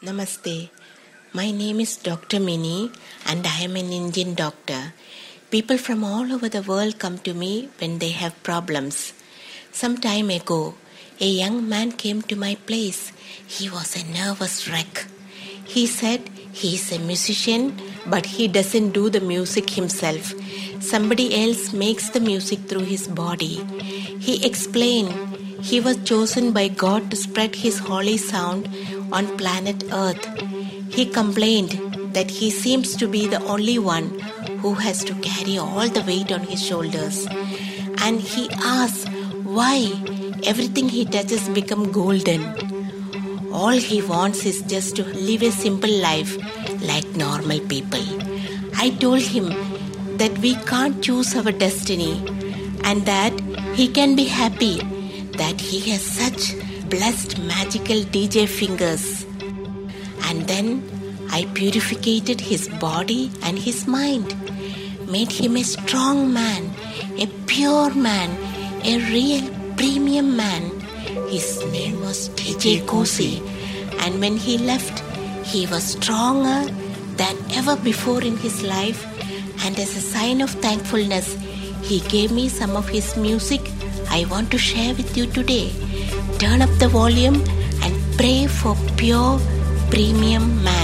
Namaste. My name is Dr. Mini and I am an Indian doctor. People from all over the world come to me when they have problems. Some time ago, a young man came to my place. He was a nervous wreck. He said he is a musician, but he doesn't do the music himself. Somebody else makes the music through his body. He explained he was chosen by God to spread his holy sound on planet Earth. He complained that he seems to be the only one who has to carry all the weight on his shoulders. And he asked why everything he touches becomes golden. All he wants is just to live a simple life like normal people. I told him that we can't choose our destiny and that he can be happy that he has such blessed magical DJ fingers. And then I purificated his body and his mind, made him a strong man, a pure man, a real premium man. His name was DJ Kosi, and when he left, he was stronger than ever before in his life, and as a sign of thankfulness, he gave me some of his music I want to share with you today. Turn up the volume and pray for pure premium man.